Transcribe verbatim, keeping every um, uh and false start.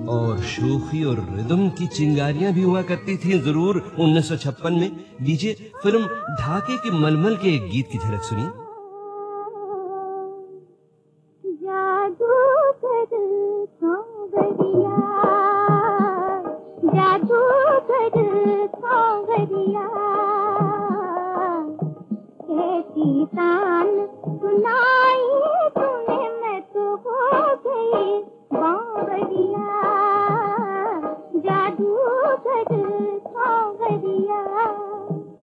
और शोखी और रिदम की चिंगारियां भी हुआ करती थी जरूर उन्नीस सौ छप्पन में। लीजिए फिल्म ढाके के मलमल के एक गीत की झलक सुनिए। जादूगर सांवरिया, जादूगर सांवरिया, कैसी तान सुनाई